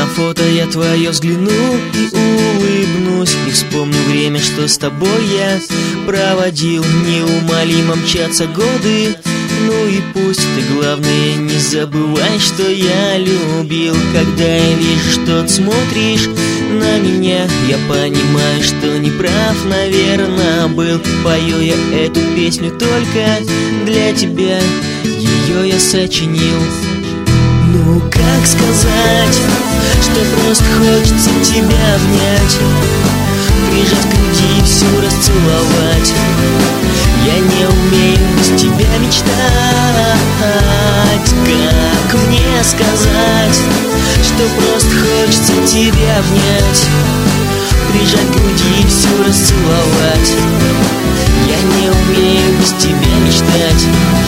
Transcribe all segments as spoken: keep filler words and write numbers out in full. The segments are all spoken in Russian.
фото я твое взгляну и улыбнусь, и вспомню время, что с тобой я проводил. Неумолимо мчатся годы, ну и пусть. Ты, главное, не забывай, что я любил. Когда я вижу, что ты смотришь на меня, я понимаю, что не прав, наверное, был. Пою я эту песню только для тебя, ее я сочинил. Ну как сказать, что просто хочется тебя обнять, прижать к груди и всю расцеловать. Я не умею без тебя мечтать. Как мне сказать, что просто хочется тебя обнять, прижать к груди и всю расцеловать. Я не умею без тебя мечтать.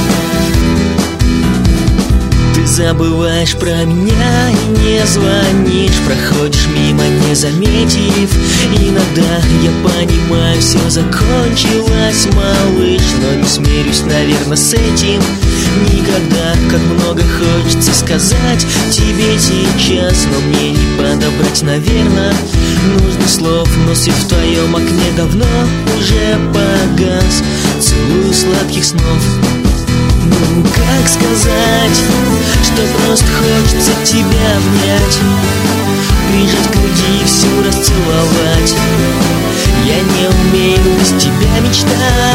Ты забываешь про меня и не звонишь, проходишь мимо, не заметив. Иногда я понимаю, все закончилось, малыш, но не смирюсь, наверное, с этим никогда. Как много хочется сказать тебе сейчас, но мне не подобрать, наверное, нужно слов. Но свет в твоем окне давно уже погас. Целую, сладких снов. Ну как сказать, что просто хочется тебя обнять, прижать к груди и всю расцеловать. Я не умею без тебя мечтать.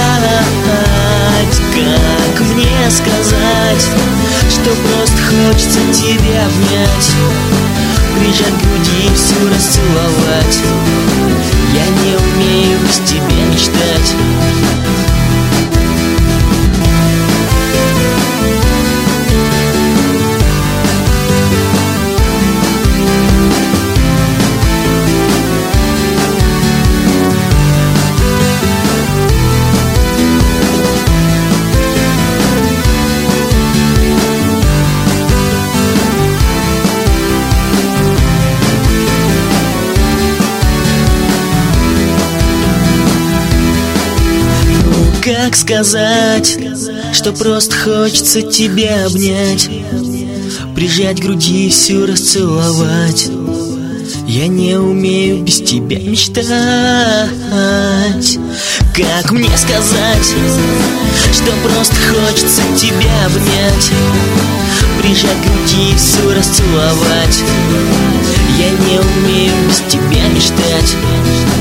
Как мне сказать, что просто хочется тебя обнять, прижать к груди и всю расцеловать. Я не умею без тебя мечтать. Как сказать, что просто хочется тебя обнять, прижать к груди и всю расцеловать. Я не умею без тебя мечтать. Как мне сказать, что просто хочется тебя обнять, прижать к груди и всю расцеловать. Я не умею без тебя мечтать.